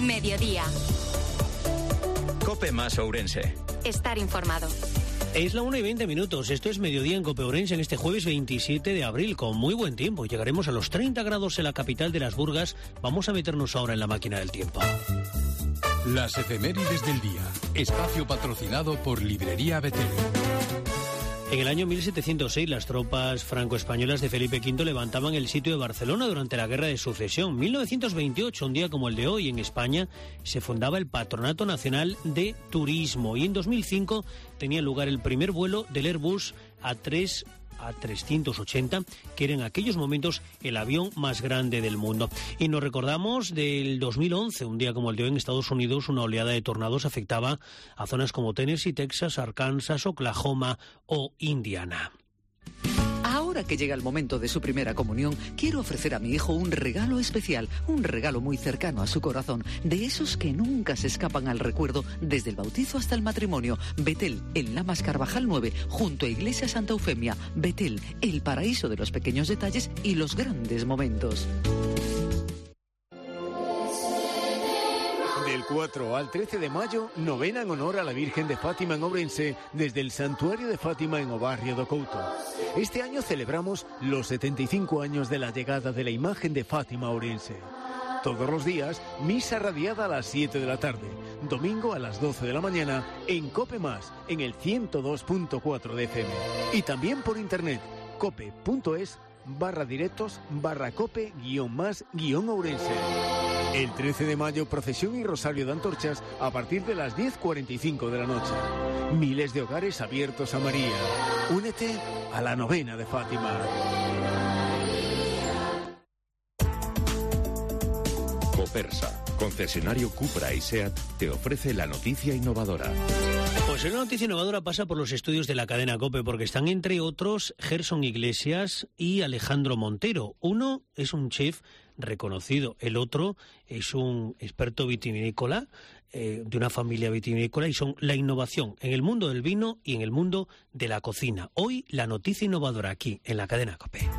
Mediodía. COPE más Ourense. Estar informado. Es la 1:20. Esto es Mediodía en COPE Ourense en este jueves 27 de abril, con muy buen tiempo. Llegaremos a los 30 grados en la capital de las Burgas. Vamos a meternos ahora en la máquina del tiempo. Las efemérides del día. Espacio patrocinado por Librería Betel. En el año 1706, las tropas franco-españolas de Felipe V levantaban el sitio de Barcelona durante la Guerra de Sucesión. 1928, un día como el de hoy, en España, se fundaba el Patronato Nacional de Turismo. Y en 2005 tenía lugar el primer vuelo del Airbus A380, que era en aquellos momentos el avión más grande del mundo. Y nos recordamos del 2011, un día como el de hoy en Estados Unidos, una oleada de tornados afectaba a zonas como Tennessee, Texas, Arkansas, Oklahoma o Indiana. Ahora que llega el momento de su primera comunión, quiero ofrecer a mi hijo un regalo especial, un regalo muy cercano a su corazón, de esos que nunca se escapan al recuerdo desde el bautizo hasta el matrimonio. Betel, en Lamas Carvajal 9, junto a Iglesia Santa Eufemia. Betel, el paraíso de los pequeños detalles y los grandes momentos. Del 4 al 13 de mayo, novena en honor a la Virgen de Fátima en Ourense, desde el Santuario de Fátima en o Barrio do Couto. Este año celebramos los 75 años de la llegada de la imagen de Fátima a Ourense. Todos los días, misa radiada a las 7 de la tarde, domingo a las 12 de la mañana, en COPE+, en el 102.4 de FM. Y también por internet, cope.es/directos/cope-más-ourense. El 13 de mayo, procesión y rosario de antorchas a partir de las 10:45 de la noche. Miles de hogares abiertos a María. Únete a la novena de Fátima. Copersa, concesionario Cupra y SEAT, te ofrece la noticia innovadora. Pues la noticia innovadora pasa por los estudios de la cadena COPE, porque están entre otros Gerson Iglesias y Alejandro Montero. Uno es un chef reconocido, el otro es un experto vitivinícola de una familia vitivinícola, y son la innovación en el mundo del vino y en el mundo de la cocina. Hoy la noticia innovadora aquí en la cadena COPE.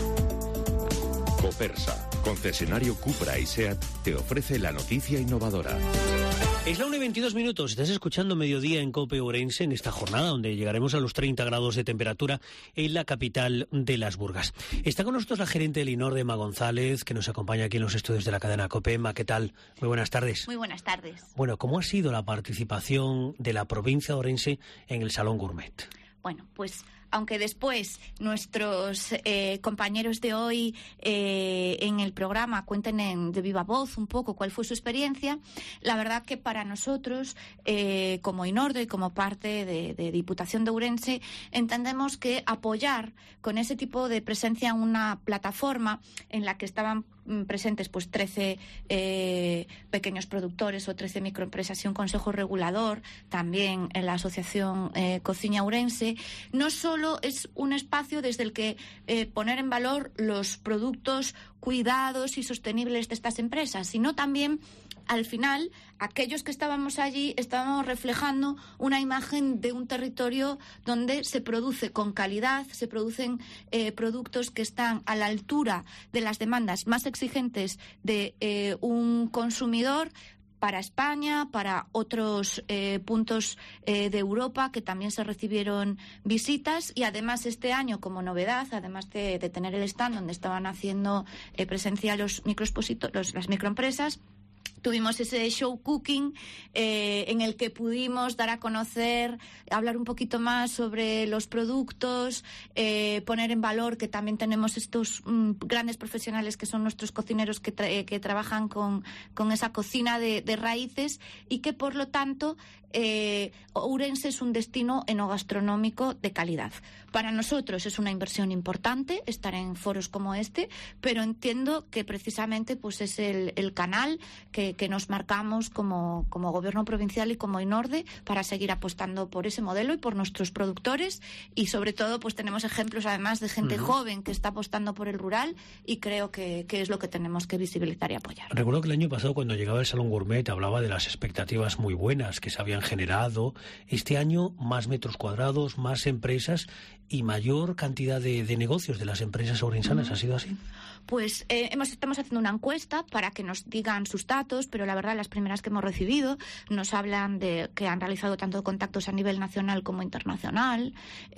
Copersa, concesionario Cupra y SEAT, te ofrece la noticia innovadora. Es la 1:22. Estás escuchando Mediodía en COPE Ourense en esta jornada donde llegaremos a los 30 grados de temperatura en la capital de las Burgas. Está con nosotros la gerente del INOR, Emma González, que nos acompaña aquí en los estudios de la cadena COPE. Emma, ¿qué tal? Muy buenas tardes. Muy buenas tardes. Bueno, ¿cómo ha sido la participación de la provincia de Ourense en el Salón Gourmet? Bueno, pues aunque después nuestros compañeros de hoy en el programa cuenten de viva voz un poco cuál fue su experiencia, la verdad que para nosotros, como INORDE y como parte de Diputación de Ourense, entendemos que apoyar con ese tipo de presencia en una plataforma en la que estaban presentes pues 13 pequeños productores o 13 microempresas y un consejo regulador, también en la asociación Cociña Ourense, no solo es un espacio desde el que poner en valor los productos cuidados y sostenibles de estas empresas, sino también al final, aquellos que estábamos allí estábamos reflejando una imagen de un territorio donde se produce con calidad, se producen productos que están a la altura de las demandas más exigentes de un consumidor, para España, para otros puntos de Europa que también se recibieron visitas, y además este año, como novedad, además de tener el stand donde estaban haciendo presencia las microempresas, tuvimos ese show cooking en el que pudimos dar a conocer, hablar un poquito más sobre los productos, poner en valor que también tenemos estos grandes profesionales que son nuestros cocineros que trabajan con esa cocina de raíces, y que por lo tanto Ourense es un destino enogastronómico de calidad. Para nosotros es una inversión importante estar en foros como este, pero entiendo que precisamente pues es el canal que nos marcamos como gobierno provincial y como INORDE para seguir apostando por ese modelo y por nuestros productores, y sobre todo pues tenemos ejemplos además de gente joven que está apostando por el rural, y creo que es lo que tenemos que visibilizar y apoyar. Recuerdo que el año pasado, cuando llegaba el Salón Gourmet, hablaba de las expectativas muy buenas que se habían generado. Este año, más metros cuadrados, más empresas y mayor cantidad de negocios de las empresas ourensanas. ¿Ha sido así? Pues estamos haciendo una encuesta para que nos digan sus datos. contactos, pero la verdad las primeras que hemos recibido nos hablan de que han realizado tanto contactos a nivel nacional como internacional,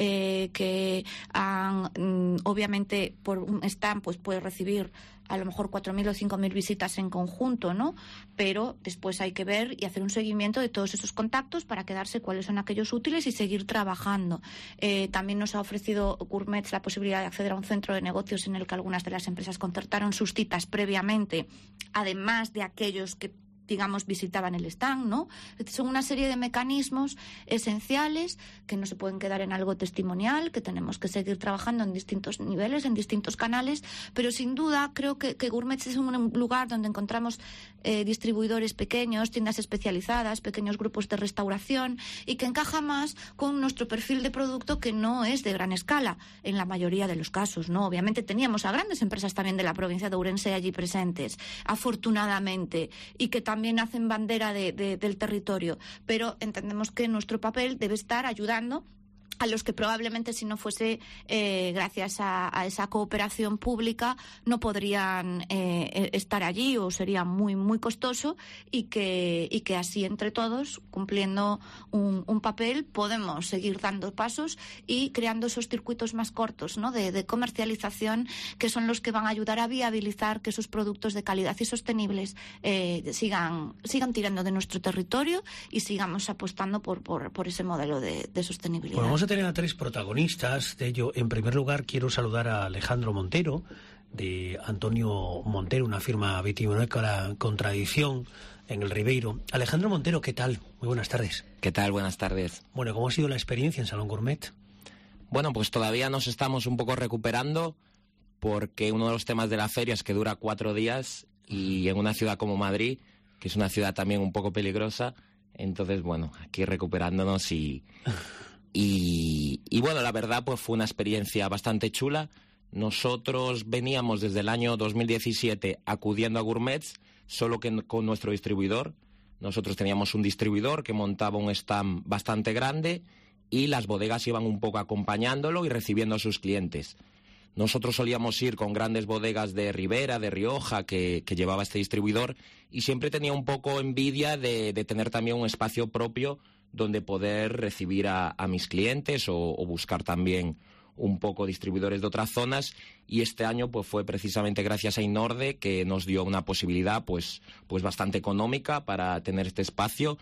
que han, obviamente por un stand pues puede recibir a lo mejor 4.000 o 5.000 visitas en conjunto, ¿no? Pero después hay que ver y hacer un seguimiento de todos esos contactos para quedarse cuáles son aquellos útiles y seguir trabajando. También nos ha ofrecido Gourmets la posibilidad de acceder a un centro de negocios en el que algunas de las empresas concertaron sus citas previamente, además de aquellos que digamos, visitaban el stand, ¿no? Son una serie de mecanismos esenciales que no se pueden quedar en algo testimonial, que tenemos que seguir trabajando en distintos niveles, en distintos canales, pero sin duda creo que Gourmets es un lugar donde encontramos distribuidores pequeños, tiendas especializadas, pequeños grupos de restauración y que encaja más con nuestro perfil de producto, que no es de gran escala en la mayoría de los casos, ¿no? Obviamente teníamos a grandes empresas también de la provincia de Ourense allí presentes, afortunadamente, y que también hacen bandera del territorio, pero entendemos que nuestro papel debe estar ayudando a los que probablemente, si no fuese gracias a esa cooperación pública, no podrían estar allí, o sería muy muy costoso, y que así entre todos, cumpliendo un papel, podemos seguir dando pasos y creando esos circuitos más cortos, ¿no? de comercialización, que son los que van a ayudar a viabilizar que esos productos de calidad y sostenibles sigan tirando de nuestro territorio y sigamos apostando por ese modelo de sostenibilidad. Pues vamos a tener a tres protagonistas de ello. En primer lugar, quiero saludar a Alejandro Montero, de Antonio Montero, una firma vitivinícola con tradición en el Ribeiro. Alejandro Montero, ¿qué tal? Muy buenas tardes. ¿Qué tal? Buenas tardes. Bueno, ¿cómo ha sido la experiencia en Salón Gourmet? Bueno, pues todavía nos estamos un poco recuperando, porque uno de los temas de la feria es que dura 4 días, y en una ciudad como Madrid, que es una ciudad también un poco peligrosa, entonces, bueno, aquí recuperándonos y bueno, la verdad pues fue una experiencia bastante chula. Nosotros veníamos desde el año 2017 acudiendo a Gourmets, solo que con nuestro distribuidor. Nosotros teníamos un distribuidor que montaba un stand bastante grande y las bodegas iban un poco acompañándolo y recibiendo a sus clientes. Nosotros solíamos ir con grandes bodegas de Ribera, de Rioja, que llevaba este distribuidor, y siempre tenía un poco envidia de tener también un espacio propio donde poder recibir a mis clientes o buscar también un poco distribuidores de otras zonas, y este año pues fue precisamente gracias a Inorde que nos dio una posibilidad pues bastante económica para tener este espacio,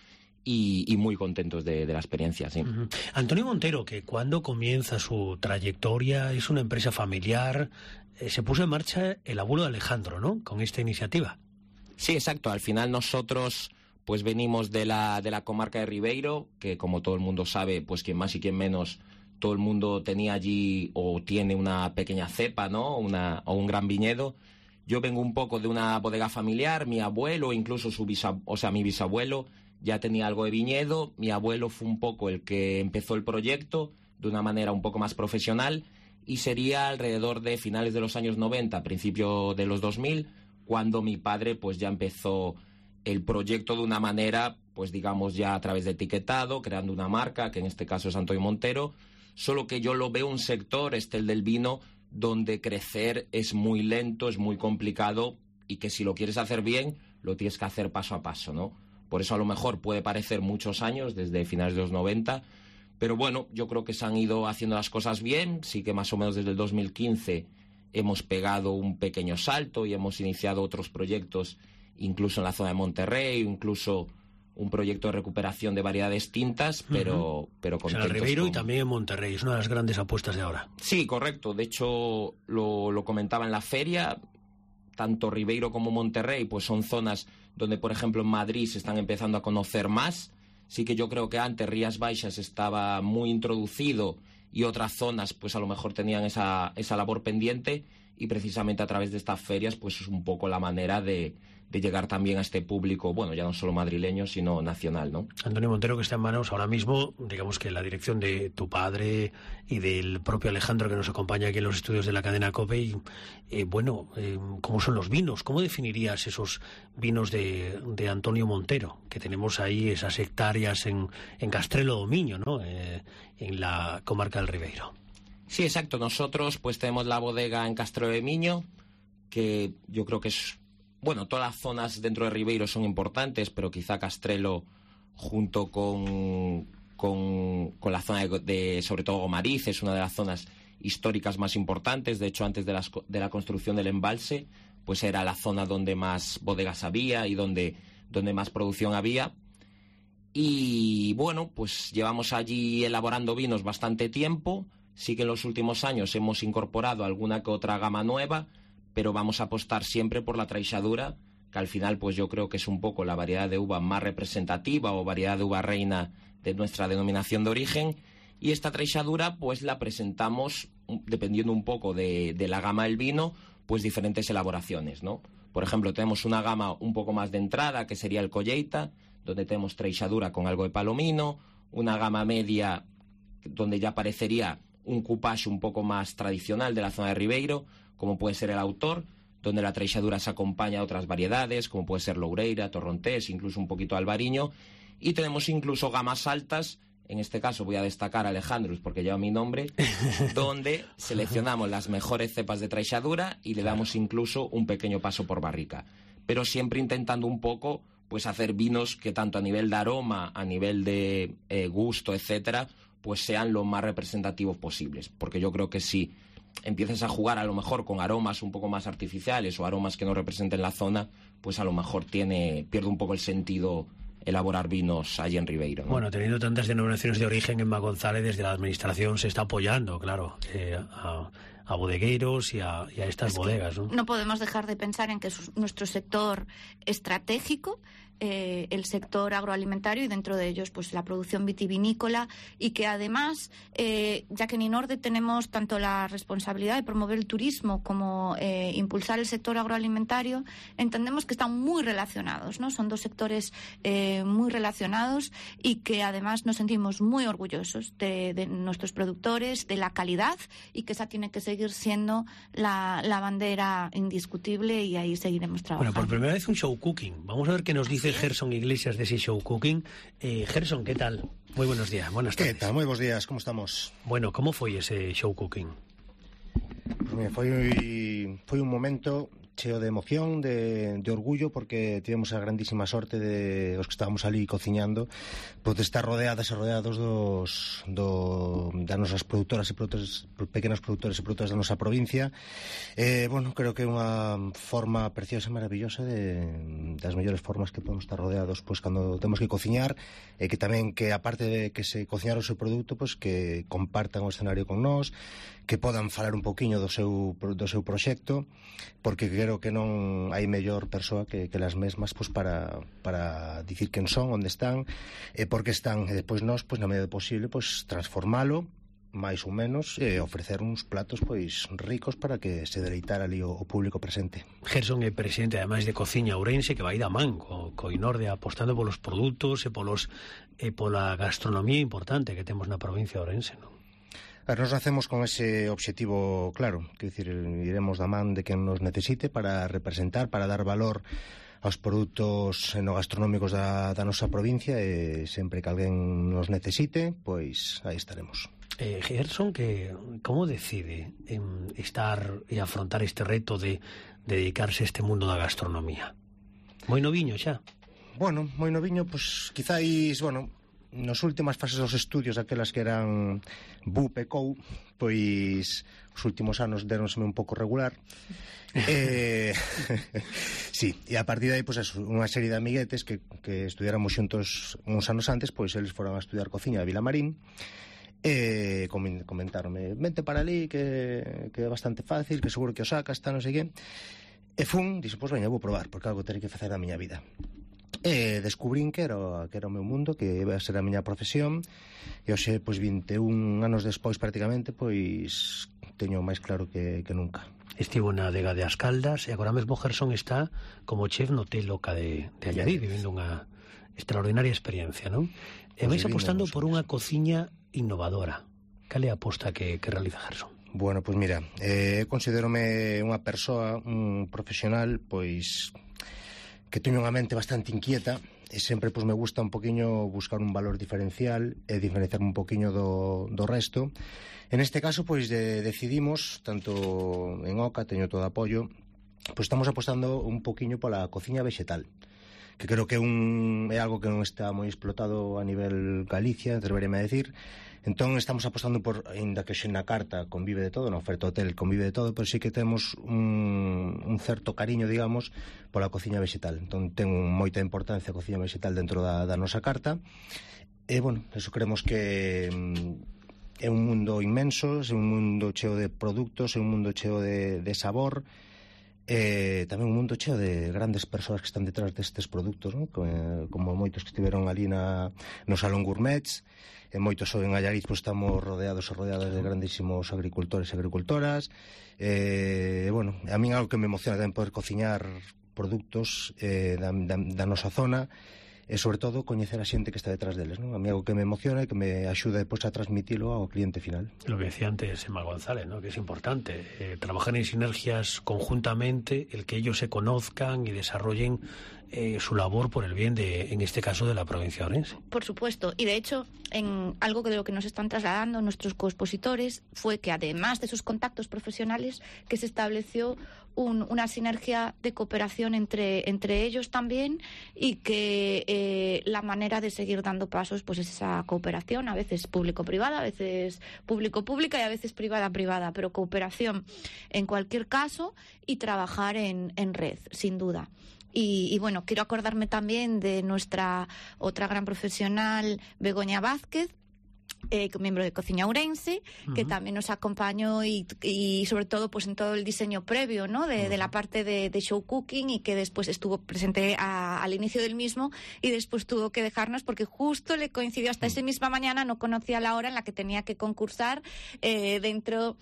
y muy contentos de la experiencia, sí. Uh-huh. Antonio Montero, que cuando comienza su trayectoria es una empresa familiar, se puso en marcha el abuelo de Alejandro, ¿no?, con esta iniciativa. Sí, exacto. Al final nosotros pues venimos de la comarca de Ribeiro, que como todo el mundo sabe, pues quien más y quien menos, todo el mundo tenía allí o tiene una pequeña cepa, ¿no?, o un gran viñedo. Yo vengo un poco de una bodega familiar, mi abuelo, incluso mi bisabuelo ya tenía algo de viñedo. Mi abuelo fue un poco el que empezó el proyecto de una manera un poco más profesional, y sería alrededor de finales de los años 90, principio de los 2000, cuando mi padre pues ya empezó el proyecto de una manera, pues digamos ya a través de etiquetado, creando una marca, que en este caso es Antonio Montero, solo que yo lo veo un sector, el del vino, donde crecer es muy lento, es muy complicado, y que si lo quieres hacer bien, lo tienes que hacer paso a paso, ¿no? Por eso a lo mejor puede parecer muchos años, desde finales de los 90, pero bueno, yo creo que se han ido haciendo las cosas bien. Sí que más o menos desde el 2015 hemos pegado un pequeño salto y hemos iniciado otros proyectos, incluso en la zona de Monterrey, incluso un proyecto de recuperación de variedades tintas, pero contentos. En el Ribeiro y también en Monterrey, es una de las grandes apuestas de ahora. Sí, correcto. De hecho, lo comentaba en la feria. Tanto Ribeiro como Monterrey pues son zonas donde, por ejemplo, en Madrid se están empezando a conocer más. Sí que yo creo que antes Rías Baixas estaba muy introducido y otras zonas pues a lo mejor tenían esa labor pendiente, y precisamente a través de estas ferias pues es un poco la manera de llegar también a este público, bueno, ya no solo madrileño, sino nacional, ¿no? Antonio Montero, que está en manos ahora mismo, digamos que la dirección de tu padre y del propio Alejandro, que nos acompaña aquí en los estudios de la cadena COPE. Y ¿cómo son los vinos? ¿Cómo definirías esos vinos de Antonio Montero? Que tenemos ahí esas hectáreas en Castrelo do Miño, ¿no?, en la comarca del Ribeiro. Sí, exacto. Nosotros pues tenemos la bodega en Castrelo do Miño, que yo creo que es bueno, todas las zonas dentro de Ribeiro son importantes, pero quizá Castrelo, junto con la zona de sobre todo Gomariz, es una de las zonas históricas más importantes. De hecho, antes de la construcción del embalse, pues era la zona donde más bodegas había y donde más producción había. Y bueno, pues llevamos allí elaborando vinos bastante tiempo. Sí que en los últimos años hemos incorporado alguna que otra gama nueva, pero vamos a apostar siempre por la traixadura, que al final pues yo creo que es un poco la variedad de uva más representativa o variedad de uva reina de nuestra denominación de origen. Y esta traixadura pues la presentamos, dependiendo un poco de la gama del vino, pues diferentes elaboraciones, ¿no? Por ejemplo, tenemos una gama un poco más de entrada, que sería el Colleita, donde tenemos traixadura con algo de palomino, una gama media donde ya aparecería un cupage un poco más tradicional de la zona de Ribeiro, como puede ser el Autor, donde la traixadura se acompaña a otras variedades, como puede ser Loureira, Torrontés, incluso un poquito Albariño, y tenemos incluso gamas altas. En este caso voy a destacar a Alejandrus porque lleva mi nombre, donde seleccionamos las mejores cepas de traixadura y le damos incluso un pequeño paso por barrica, pero siempre intentando un poco pues hacer vinos que tanto a nivel de aroma, a nivel de gusto, etcétera, pues sean lo más representativos posibles, porque yo creo que si empiezas a jugar a lo mejor con aromas un poco más artificiales o aromas que no representen la zona, pues a lo mejor pierde un poco el sentido elaborar vinos allí en Ribeiro, ¿no? Bueno, teniendo tantas denominaciones de origen, Emma González desde la administración se está apoyando, claro, a bodegueros y a estas bodegas, ¿no? No podemos dejar de pensar en que es nuestro sector estratégico, el sector agroalimentario, y dentro de ellos pues la producción vitivinícola, y que además, ya que en Inorde tenemos tanto la responsabilidad de promover el turismo como impulsar el sector agroalimentario, entendemos que están muy relacionados, ¿no? Son dos sectores muy relacionados y que además nos sentimos muy orgullosos de nuestros productores, de la calidad, y que esa tiene que seguir siendo la bandera indiscutible, y ahí seguiremos trabajando. Bueno, por primera vez un show cooking. Vamos a ver qué nos dice Gerson Iglesias de ese show cooking. Gerson, ¿qué tal? Muy buenos días, buenas tardes. ¿Qué tal? Muy buenos días, ¿cómo estamos? Bueno, ¿cómo foi ese show cooking? Pues mira, foi un momento cheo de emoción, de orgullo, porque tivemos a grandísima sorte de os que estábamos ali cociñando, pois de estar rodeados das nosas produtoras e produtores, pequenos produtores e produtoras da nosa provincia. Bueno, creo que é unha forma preciosa e maravillosa das mellores formas que podemos estar rodeados pois cando temos que cociñar, e que tamén que aparte de que se cociñar o seu produto, pois que compartan o escenario con nós, que podan falar un poquinho do seu proxecto, porque creo que non hai mellor persoa que las mesmas pois para dicir quen son, onde están, e por que están, e despois nós, pois na medida posible, pois transformalo máis ou menos, e ofrecer uns platos pois ricos para que se deleitara ali o público presente. Gerson é presidente ademais de Cociña Ourense, que vai da man co Inorde, apostando polos produtos e pola gastronomía importante que temos na provincia de Ourense, non? Nos nacemos con ese obxectivo claro, que decir, iremos da man de quen nos necesite para representar, para dar valor aos produtos enogastronómicos da nosa provincia, e sempre que alguén nos necesite, pois aí estaremos. Gerson, como decide estar e afrontar este reto de dedicarse a este mundo da gastronomía? Moi noviño xa? Bueno, moi noviño, pois quizáis, bueno, nas últimas fases dos estudios, aquelas que eran BUP e COU, pois os últimos anos deronseme un pouco regular. Sí, e a partir de aí, pois, unha serie de amiguetes que estudiáramos xuntos uns anos antes, pois eles foron a estudiar cociña a Vilamarín, e comentáronme, vente para ali, que é bastante fácil, que seguro que o sacas, non sei que. E dixo, pois veña, vou probar, porque algo terei que facer da miña vida. E descubrín que era o meu mundo, que iba a ser a miña profesión, e hoxe, pois 21 anos despois prácticamente, pois teño máis claro que nunca. Estivo na adega de As Caldas, e agora mesmo Gerson está como chef no Hotel Oca de Allarí, vivendo unha extraordinaria experiencia, non? E vais apostando por unha cociña innovadora. Cal é a aposta que realiza Gerson? Bueno, pois mira, considérome unha persoa, un profesional, pois que teño unha mente bastante inquieta, e sempre pois me gusta un poquinho buscar un valor diferencial e diferenciarme un poquinho do resto. En este caso, pois decidimos, tanto en Oca, teño todo apoio, pois estamos apostando un poquinho pola cociña vexetal, que creo que é algo que non está moi explotado a nivel Galicia, atreveríame a decir. Entón estamos apostando por, ainda que xe na carta convive de todo, na oferta hotel convive de todo, pero sí que temos un certo cariño, digamos, pola cociña vexetal. Entón ten moita importancia a cociña vexetal dentro da nosa carta. E, bueno, eso creemos que é un mundo inmenso, é un mundo cheo de produtos, é un mundo cheo de sabor, tamén un mundo cheo de grandes persoas que están detrás destes produtos, ¿no? Como moitos que estiveron ali no Salón Gourmets, e moitos en Allariz, pues, estamos rodeados e rodeadas de grandísimos agricultores e agricultoras. Bueno, a min algo que me emociona tamén poder cociñar produtos da nosa zona, e sobre todo coñecer a xente que está detrás deles, ¿no? A mí algo que me emociona e que me axuda depois a transmitilo ao cliente final. Lo que decía antes Emma González, ¿no? Que es importante trabajar en sinergias conjuntamente, el que ellos se conozcan y desarrollen su labor por el bien de, en este caso, de la provincia de Ourense. Por supuesto, y de hecho, en algo de lo que nos están trasladando nuestros coexpositores fue que, además de sus contactos profesionales, que se estableció una sinergia de cooperación entre ellos también, y que la manera de seguir dando pasos pues es esa cooperación, a veces público-privada, a veces público-pública y a veces privada-privada, pero cooperación en cualquier caso y trabajar en red, sin duda. Y bueno, quiero acordarme también de nuestra otra gran profesional, Begoña Vázquez, miembro de Cociña Ourense, que también nos acompañó y sobre todo pues en todo el diseño previo, ¿no? de la parte de show cooking, y que después estuvo presente al inicio del mismo, y después tuvo que dejarnos porque justo le coincidió hasta esa misma mañana, no conocía la hora en la que tenía que concursar dentro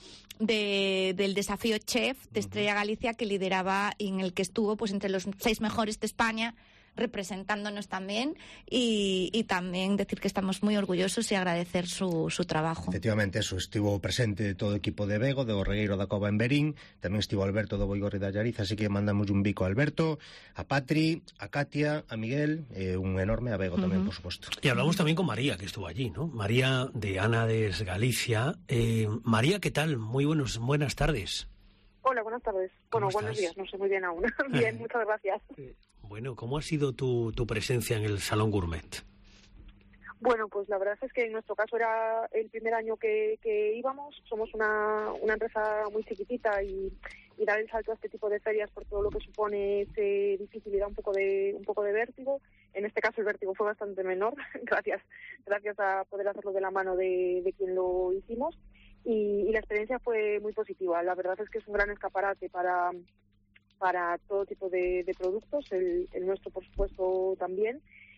del desafío Chef de Estrella Galicia, que lideraba y en el que estuvo pues entre los 6 mejores de España, representándonos también, y también decir que estamos muy orgullosos y agradecer su trabajo. Efectivamente, eso, estivo presente todo o equipo de Vego, do Regueiro da Cova en Berín, tamén estivo Alberto do Boigorri da Allariz, así que mandamos un bico a Alberto, a Patri, a Katia, a Miguel, un enorme a Vego tamén, por suposto. Y hablamos también con María, que estuvo allí, ¿no? María de Anades Galicia. María, ¿qué tal? Muy buenas tardes. Hola, buenas tardes. Bueno, buenos días, no sé muy bien aún. Bien, muchas gracias. Bueno, ¿cómo ha sido tu presencia en el Salón Gourmet? Bueno, pues la verdad es que en nuestro caso era el primer año que íbamos. Somos una empresa muy chiquitita, y dar el salto a este tipo de ferias por todo lo que supone es difícil y da un poco de vértigo. En este caso el vértigo fue bastante menor, gracias a poder hacerlo de la mano de quien lo hicimos. Y la experiencia fue muy positiva. La verdad es que es un gran escaparate para todo tipo de productos, el nuestro por supuesto también,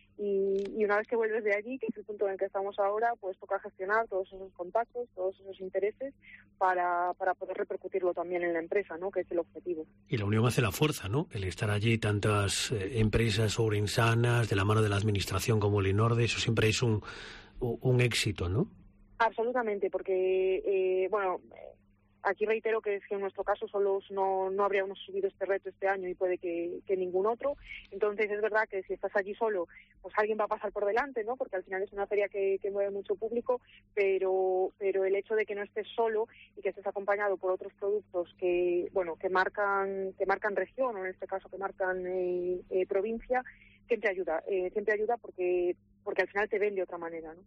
y una vez que vuelves de allí, que es el punto en el que estamos ahora, pues toca gestionar todos esos contactos, todos esos intereses para poder repercutirlo también en la empresa, ¿no? Que es el objetivo. Y la unión hace la fuerza, ¿no? El estar allí, tantas empresas ourensanas, de la mano de la administración como el INORDE, eso siempre es un éxito, ¿no? Absolutamente, porque aquí reitero que es que en nuestro caso solos no habríamos subido este reto este año, y puede que ningún otro. Entonces es verdad que si estás allí solo, pues alguien va a pasar por delante, ¿no? Porque al final es una feria que mueve mucho público, pero el hecho de que no estés solo y que estés acompañado por otros productos que marcan región, o en este caso que marcan provincia, siempre ayuda porque al final te ven de otra manera, ¿no?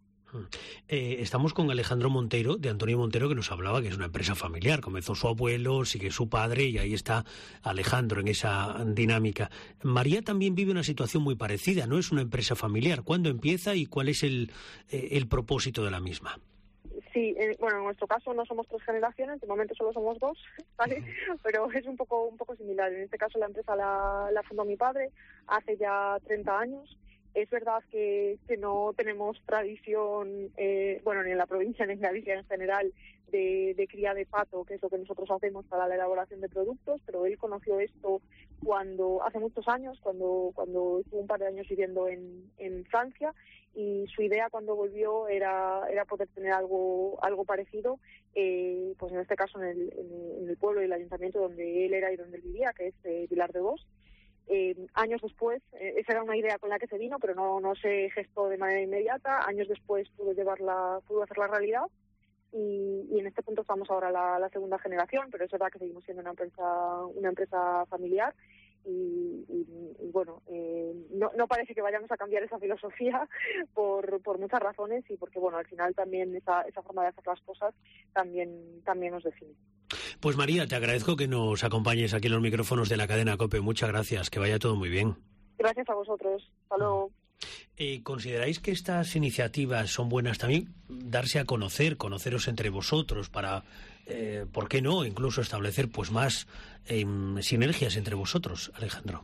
Estamos con Alejandro Montero, de Antonio Montero, que nos hablaba que es una empresa familiar. Comenzó su abuelo, sigue su padre, y ahí está Alejandro en esa dinámica. María también vive una situación muy parecida, ¿no? Es una empresa familiar. ¿Cuándo empieza y cuál es el propósito de la misma? Sí, en nuestro caso no somos 3 generaciones, de momento solo somos 2, ¿vale? Pero es un poco similar. En este caso la empresa la fundó mi padre hace ya 30 años. Es verdad que no tenemos tradición, ni en la provincia ni en Galicia en general, de cría de pato, que es lo que nosotros hacemos para la elaboración de productos, pero él conoció esto hace muchos años, cuando estuvo un par de años viviendo en Francia, y su idea cuando volvió era poder tener algo parecido, pues en este caso en el pueblo y el ayuntamiento donde él era y donde él vivía, que es Vilar de Vos. Años después, esa era una idea con la que se vino, pero no se gestó de manera inmediata. Años después pudo hacerla realidad, y en este punto estamos ahora la segunda generación, pero es verdad que seguimos siendo una empresa familiar. Y bueno, no parece que vayamos a cambiar esa filosofía por muchas razones, y porque bueno, al final también esa forma de hacer las cosas también nos define. Pues María, te agradezco que nos acompañes aquí en los micrófonos de la cadena COPE. Muchas gracias, que vaya todo muy bien. Gracias a vosotros. Hasta luego. ¿Consideráis que estas iniciativas son buenas también? Darse a conoceros entre vosotros para, ¿por qué no?, incluso establecer pues más sinergias entre vosotros, Alejandro.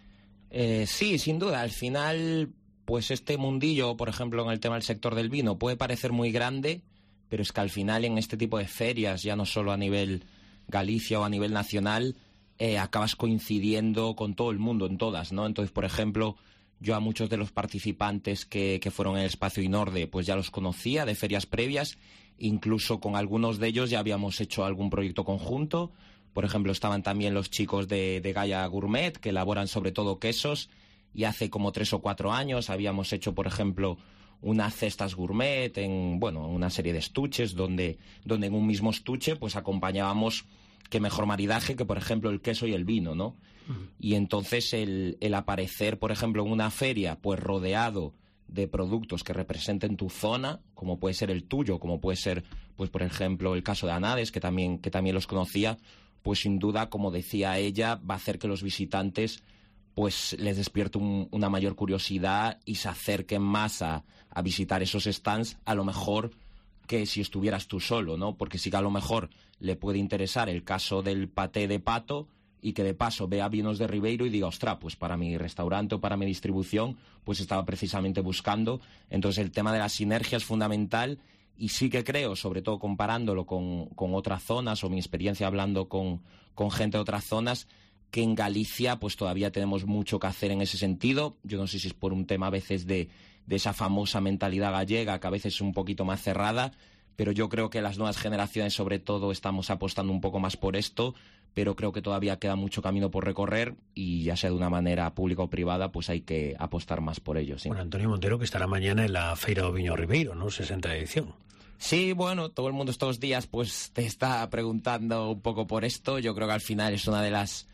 Sí, sin duda. Al final, pues este mundillo, por ejemplo, en el tema del sector del vino, puede parecer muy grande, pero es que al final en este tipo de ferias, ya no solo a nivel Galicia o a nivel nacional, acabas coincidiendo con todo el mundo en todas, ¿no? Entonces, por ejemplo, yo a muchos de los participantes que fueron en el Espacio Inorde, pues ya los conocía de ferias previas, incluso con algunos de ellos ya habíamos hecho algún proyecto conjunto. Por ejemplo, estaban también los chicos de Gaia Gourmet, que elaboran sobre todo quesos, y hace como 3 o 4 años habíamos hecho, por ejemplo, unas cestas gourmet en una serie de estuches, donde en un mismo estuche pues acompañábamos qué mejor maridaje que, por ejemplo, el queso y el vino, ¿no? Y entonces el aparecer, por ejemplo, en una feria, pues rodeado de productos que representen tu zona, como puede ser el tuyo, como puede ser, pues por ejemplo, el caso de Anades, que también los conocía, pues sin duda, como decía ella, va a hacer que los visitantes pues les despierte una mayor curiosidad y se acerquen más a visitar esos stands, a lo mejor que si estuvieras tú solo, ¿no? Porque sí que a lo mejor le puede interesar el caso del paté de pato y que de paso vea vinos de Ribeiro y diga, ostras, pues para mi restaurante o para mi distribución, pues estaba precisamente buscando. Entonces el tema de la sinergia es fundamental, y sí que creo, sobre todo comparándolo con otras zonas o mi experiencia hablando con gente de otras zonas, que en Galicia pues todavía tenemos mucho que hacer en ese sentido. Yo no sé si es por un tema a veces de esa famosa mentalidad gallega, que a veces es un poquito más cerrada, pero yo creo que las nuevas generaciones sobre todo estamos apostando un poco más por esto, pero creo que todavía queda mucho camino por recorrer, y ya sea de una manera pública o privada, pues hay que apostar más por ello. Sí. Bueno, Antonio Montero, que estará mañana en la Feira do Viño Ribeiro, ¿no? 60ª edición. Sí, bueno, todo el mundo estos días pues te está preguntando un poco por esto. Yo creo que al final es una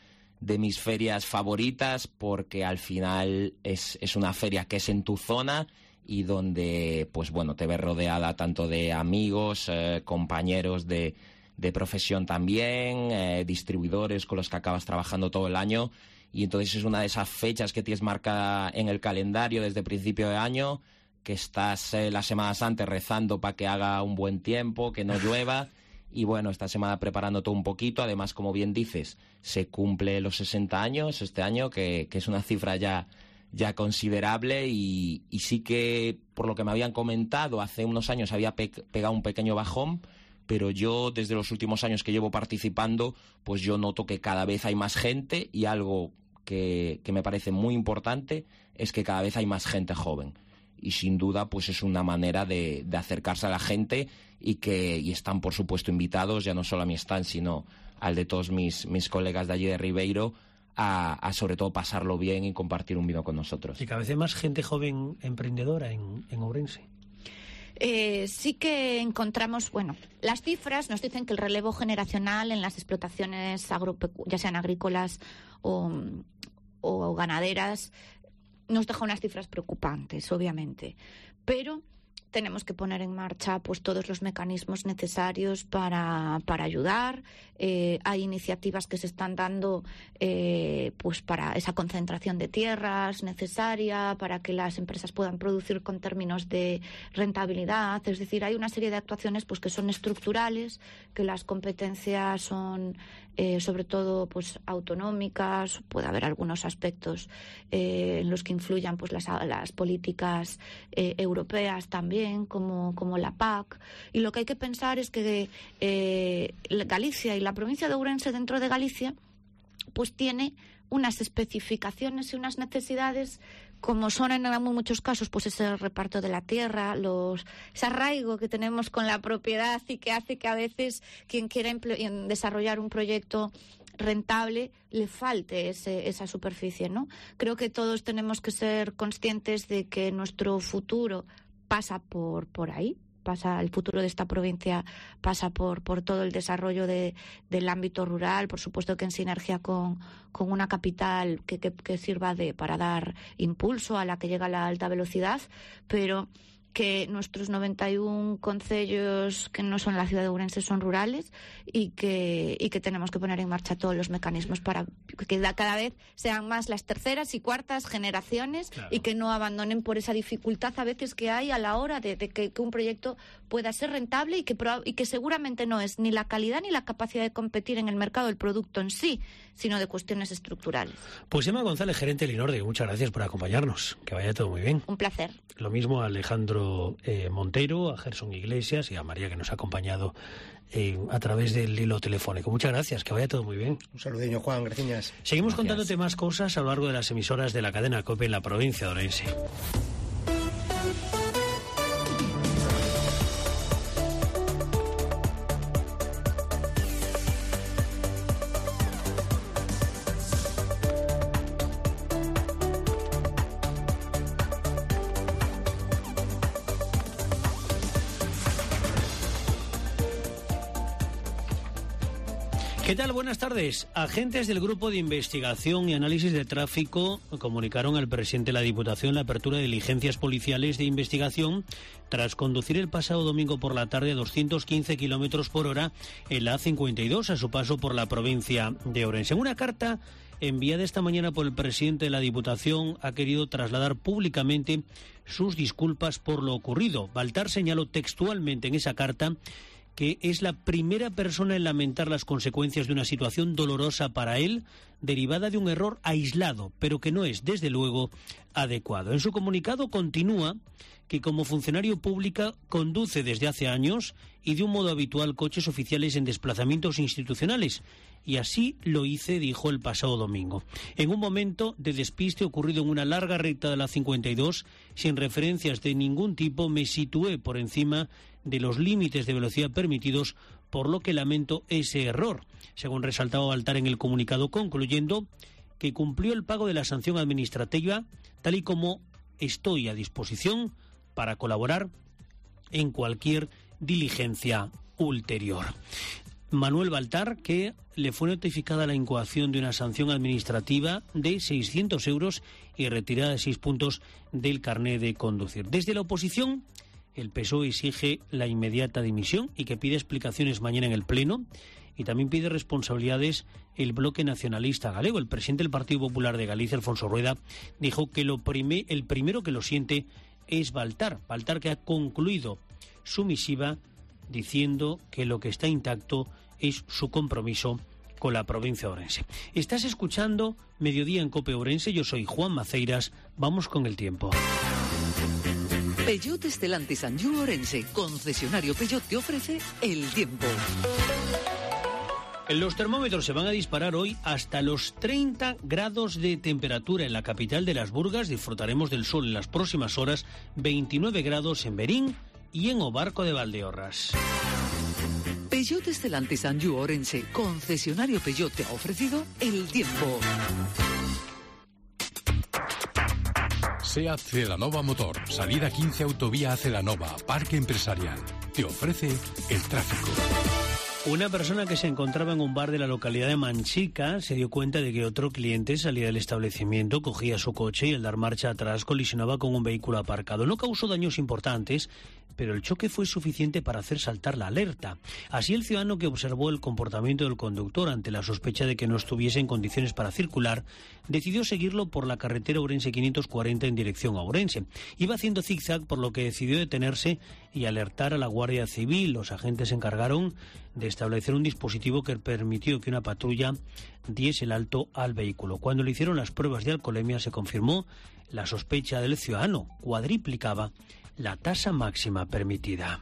de mis ferias favoritas, porque al final es una feria que es en tu zona y donde pues bueno, te ves rodeada tanto de amigos, compañeros de profesión también, distribuidores con los que acabas trabajando todo el año, y entonces es una de esas fechas que tienes marcada en el calendario desde principio de año, que estás las semanas antes rezando para que haga un buen tiempo, que no llueva. Y bueno, esta semana preparando todo un poquito. Además, como bien dices, se cumple los 60 años este año, que es una cifra ya considerable, y sí que, por lo que me habían comentado, hace unos años había pegado un pequeño bajón, pero yo desde los últimos años que llevo participando, pues yo noto que cada vez hay más gente, y algo que me parece muy importante es que cada vez hay más gente joven. Y sin duda pues es una manera de acercarse a la gente, y están por supuesto invitados, ya no solo a mi stand sino al de todos mis colegas de allí de Ribeiro, a sobre todo pasarlo bien y compartir un vino con nosotros. ¿Y cada vez hay más gente joven emprendedora en Ourense? Sí que encontramos, las cifras nos dicen que el relevo generacional en las explotaciones ya sean agrícolas o ganaderas, nos deja unas cifras preocupantes, obviamente, pero tenemos que poner en marcha pues todos los mecanismos necesarios para ayudar. Hay iniciativas que se están dando pues para esa concentración de tierras necesaria para que las empresas puedan producir con términos de rentabilidad. Es decir, hay una serie de actuaciones pues que son estructurales, que las competencias son sobre todo pues autonómicas. Puede haber algunos aspectos en los que influyan pues las políticas europeas también, como la PAC, y lo que hay que pensar es que Galicia y la provincia de Ourense dentro de Galicia pues tiene unas especificaciones y unas necesidades, como son en muchos casos pues ese reparto de la tierra, ese arraigo que tenemos con la propiedad, y que hace que a veces quien quiera desarrollar un proyecto rentable le falte esa superficie, ¿no? Creo que todos tenemos que ser conscientes de que nuestro futuro pasa por ahí, el futuro de esta provincia pasa por todo el desarrollo del ámbito rural, por supuesto que en sinergia con una capital que sirva para dar impulso a la que llega la alta velocidad, pero que nuestros 91 concellos que no son la ciudad de Ourense son rurales y que tenemos que poner en marcha todos los mecanismos para que cada vez sean más las terceras y cuartas generaciones, claro, y que no abandonen por esa dificultad a veces que hay a la hora de que un proyecto pueda ser rentable y que seguramente no es ni la calidad ni la capacidad de competir en el mercado del producto en sí, sino de cuestiones estructurales. Pues Emma González, gerente del Inordi, muchas gracias por acompañarnos. Que vaya todo muy bien. Un placer. Lo mismo a Alejandro Montero, a Gerson Iglesias y a María, que nos ha acompañado a través del hilo telefónico. Muchas gracias, que vaya todo muy bien. Un saludeño, Juan, gracias. Seguimos contándote más cosas a lo largo de las emisoras de la cadena COPE en la provincia de Ourense. ¿Qué tal? Buenas tardes. Agentes del Grupo de Investigación y Análisis de Tráfico comunicaron al presidente de la Diputación la apertura de diligencias policiales de investigación tras conducir el pasado domingo por la tarde a 215 kilómetros por hora en la A52 a su paso por la provincia de Ourense. En una carta enviada esta mañana por el presidente de la Diputación ha querido trasladar públicamente sus disculpas por lo ocurrido. Baltar señaló textualmente en esa carta que es la primera persona en lamentar las consecuencias de una situación dolorosa para él, derivada de un error aislado, pero que no es, desde luego, adecuado. En su comunicado continúa que como funcionario público conduce desde hace años y de un modo habitual coches oficiales en desplazamientos institucionales. Y así lo hice, dijo el pasado domingo. En un momento de despiste ocurrido en una larga recta de la 52, sin referencias de ningún tipo, me situé por encima de los límites de velocidad permitidos, por lo que lamento ese error, según resaltaba Baltar en el comunicado, concluyendo que cumplió el pago de la sanción administrativa, tal y como estoy a disposición para colaborar en cualquier diligencia ulterior. Manuel Baltar, que le fue notificada la incoación de una sanción administrativa de 600 euros y retirada de 6 puntos del carné de conducir. Desde la oposición, el PSOE exige la inmediata dimisión y que pide explicaciones mañana en el Pleno, y también pide responsabilidades el bloque nacionalista galego. El presidente del Partido Popular de Galicia, Alfonso Rueda, dijo que el primero que lo siente es Baltar. Baltar, que ha concluido su misiva diciendo que lo que está intacto es su compromiso con la provincia de Ourense. Estás escuchando Mediodía en COPE Ourense. Yo soy Juan Maceiras. Vamos con el tiempo. Peugeot Stellantis Anjou Ourense, concesionario Peugeot, te ofrece el tiempo. Los termómetros se van a disparar hoy hasta los 30 grados de temperatura en la capital de Las Burgas. Disfrutaremos del sol en las próximas horas, 29 grados en Berín y en Obarco de Valdeorras. Peugeot Stellantis Anjou Ourense, concesionario Peugeot, te ha ofrecido el tiempo. SEAT Celanova Motor, salida 15 autovía a Celanova, Parque Empresarial. Te ofrece el tráfico. Una persona que se encontraba en un bar de la localidad de Manchica se dio cuenta de que otro cliente salía del establecimiento, cogía su coche y al dar marcha atrás colisionaba con un vehículo aparcado. No causó daños importantes, pero el choque fue suficiente para hacer saltar la alerta. Así, el ciudadano que observó el comportamiento del conductor ante la sospecha de que no estuviese en condiciones para circular, decidió seguirlo por la carretera Ourense 540 en dirección a Ourense. Iba haciendo zigzag, por lo que decidió detenerse y alertar a la Guardia Civil. Los agentes se encargaron de establecer un dispositivo que permitió que una patrulla diese el alto al vehículo. Cuando le hicieron las pruebas de alcoholemia, se confirmó la sospecha del ciudadano. Cuadriplicaba la tasa máxima permitida.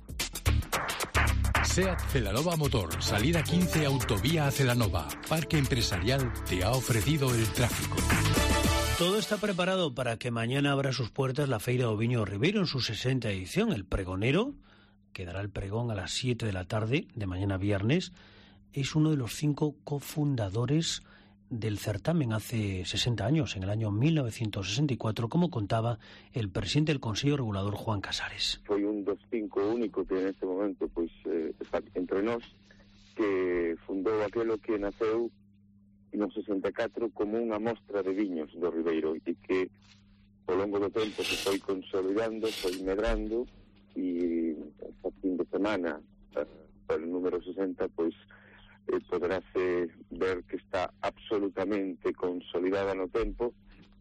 SEAT Celanova Motor, salida 15 autovía a Celanova, Parque Empresarial, te ha ofrecido el tráfico. Todo está preparado para que mañana abra sus puertas la Feira do Viño Ribeiro en su 60ª edición. El pregonero, que dará el pregón a las 7 de la tarde de mañana viernes, es uno de los 5 cofundadores del certamen hace 60 años, en el año 1964, como contaba el presidente del Consello Regulador, Juan Casares. Foi un dos 5 único que neste momento está entre nós, que fundou aquilo que naceu no 64 como unha mostra de viños do Ribeiro e que ao longo do tempo se foi consolidando, foi medrando e a fin de semana para el número 60 poderase ver que está absolutamente consolidada no tempo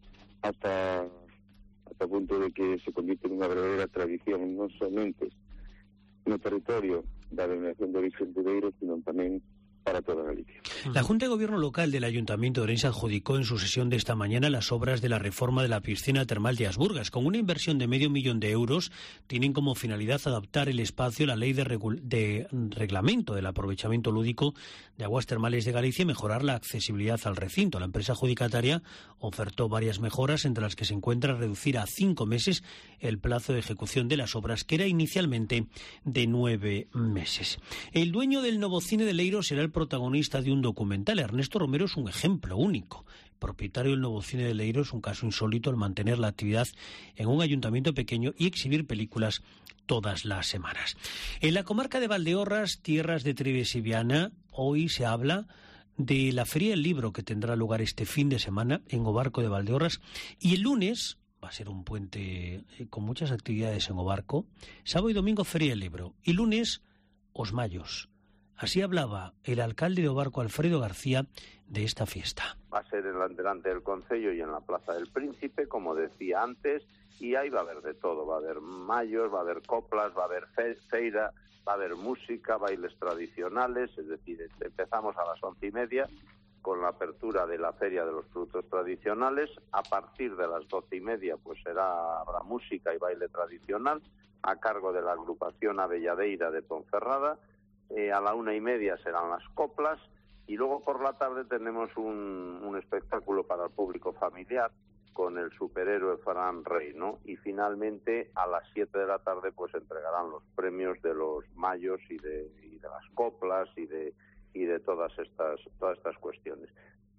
hasta o punto de que se convirte en unha verdadeira tradición non somente no territorio da denominación de origen Ribeiro, sino tamén para toda Galicia. La Junta de Gobierno Local del Ayuntamiento de Orense adjudicó en su sesión de esta mañana las obras de la reforma de la piscina termal de Asburgas. Con una inversión de $500,000 de euros, tienen como finalidad adaptar el espacio a la ley de reglamento del aprovechamiento lúdico de aguas termales de Galicia y mejorar la accesibilidad al recinto. La empresa adjudicataria ofertó varias mejoras, entre las que se encuentra reducir a 5 meses el plazo de ejecución de las obras, que era inicialmente de 9 meses. El dueño del Novocine de Leiro será el protagonista de un documental. Ernesto Romero es un ejemplo único. Propietario del Novocine de Leiro, es un caso insólito al mantener la actividad en un ayuntamiento pequeño y exhibir películas todas las semanas. En la comarca de Valdeorras, tierras de Trives y Viana, hoy se habla de la Feria del Libro que tendrá lugar este fin de semana en Obarco de Valdeorras, y el lunes va a ser un puente con muchas actividades en Obarco. Sábado y domingo Feria del Libro y lunes Os Mayos. Así hablaba el alcalde de Obarco, Alfredo García, de esta fiesta. Va a ser delante del Concello y en la Plaza del Príncipe, como decía antes, y ahí va a haber de todo. Va a haber mayos, va a haber coplas, va a haber feira, va a haber música, bailes tradicionales, es decir, empezamos a las 11:30 con la apertura de la Feria de los Productos Tradicionales. A partir de las 12:30 habrá música y baile tradicional a cargo de la agrupación Avelladeira de Ponferrada. A la 1:30 serán las coplas y luego por la tarde tenemos un espectáculo para el público familiar con el superhéroe Fran Rey, ¿no? Y finalmente a las 7 de la tarde entregarán los premios de los mayos y de las coplas y de todas estas cuestiones.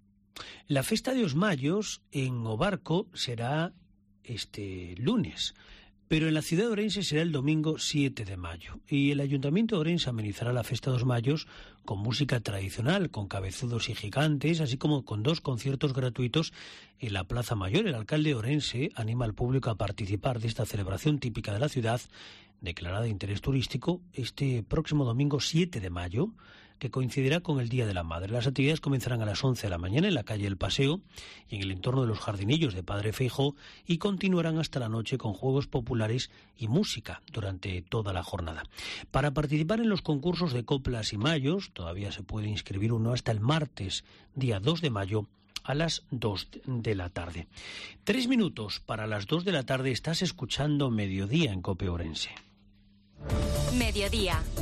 La Festa de os Mayos en Obarco será este lunes, pero en la ciudad de Orense será el domingo 7 de mayo. Y el Ayuntamiento de Orense amenizará la Festa dos Mayos con música tradicional, con cabezudos y gigantes, así como con 2 conciertos gratuitos en la Plaza Mayor. El alcalde de Orense anima al público a participar de esta celebración típica de la ciudad, declarada de interés turístico, este próximo domingo 7 de mayo, que coincidirá con el Día de la Madre. Las actividades comenzarán a las 11 de la mañana en la calle El Paseo y en el entorno de los jardinillos de Padre Feijóo y continuarán hasta la noche con juegos populares y música durante toda la jornada. Para participar en los concursos de coplas y mayos, todavía se puede inscribir uno hasta el martes, día 2 de mayo, a las 2 de la tarde. 3 minutos para las 2 de la tarde. Estás escuchando Mediodía en COPE Ourense. Mediodía.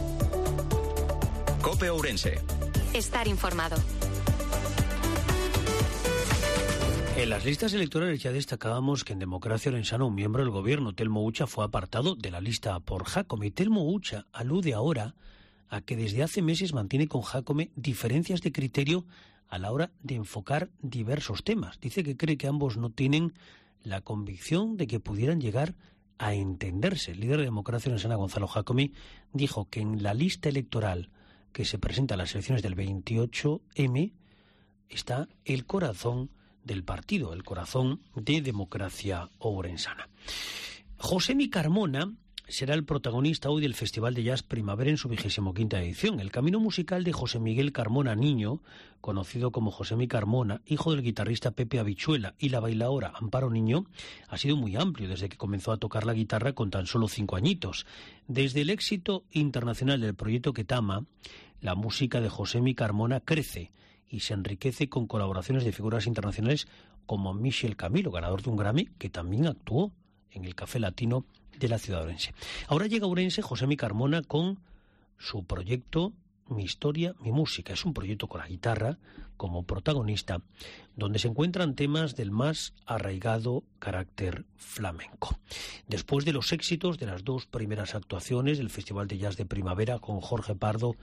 COPE Ourense. Estar informado. En las listas electorales ya destacábamos que en Democracia Orensana un miembro del gobierno, Telmo Ucha, fue apartado de la lista por Jácome. Telmo Ucha alude ahora a que desde hace meses mantiene con Jácome diferencias de criterio a la hora de enfocar diversos temas. Dice que cree que ambos no tienen la convicción de que pudieran llegar a entenderse. El líder de Democracia Orensana, Gonzalo Jácome, dijo que en la lista electoral que se presenta a las elecciones del 28M está el corazón del partido, el corazón de Democracia Orensana. Josemi Carmona será el protagonista hoy del Festival de Jazz Primavera en su 25ª edición. El camino musical de José Miguel Carmona Niño, conocido como Josemi Carmona, hijo del guitarrista Pepe Habichuela y la bailaora Amparo Niño, ha sido muy amplio desde que comenzó a tocar la guitarra con tan solo 5 añitos. Desde el éxito internacional del proyecto Ketama, la música de Josemi Carmona crece y se enriquece con colaboraciones de figuras internacionales como Michel Camilo, ganador de un Grammy, que también actuó en el Café Latino de la ciudad de Ourense. Ahora llega a Ourense Josemi Carmona con su proyecto Mi Historia, Mi Música. Es un proyecto con la guitarra como protagonista, donde se encuentran temas del más arraigado carácter flamenco. Después de los éxitos de las 2 primeras actuaciones del Festival de Jazz de Primavera con Jorge Pardo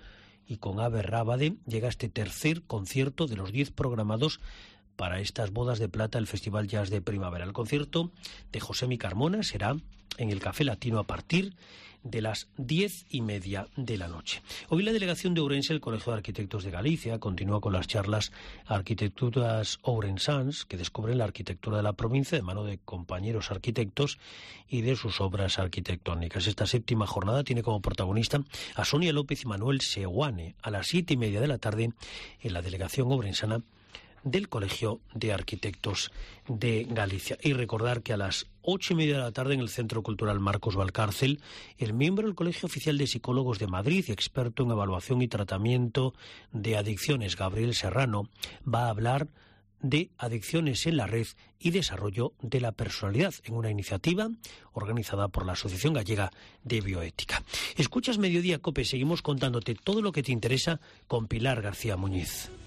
y con Ave Rábade llega este tercer concierto de los 10 programados para estas bodas de plata del Festival Jazz de Primavera. El concierto de Josemi Carmona será en el Café Latino a partir de las 10:30 de la noche. Hoy la delegación de Ourense, el Colegio de Arquitectos de Galicia, continúa con las charlas Arquitecturas Ourensáns, que descubren la arquitectura de la provincia de mano de compañeros arquitectos y de sus obras arquitectónicas. Esta 7ª jornada tiene como protagonista a Sonia López y Manuel Seguane a las 7:30 de la tarde en la delegación ourensana del Colegio de Arquitectos de Galicia. Y recordar que a las 8:30 de la tarde en el Centro Cultural Marcos Valcárcel, el miembro del Colegio Oficial de Psicólogos de Madrid y experto en evaluación y tratamiento de adicciones, Gabriel Serrano, va a hablar de adicciones en la red y desarrollo de la personalidad en una iniciativa organizada por la Asociación Gallega de Bioética. Escuchas Mediodía Cope, seguimos contándote todo lo que te interesa con Pilar García Muñiz.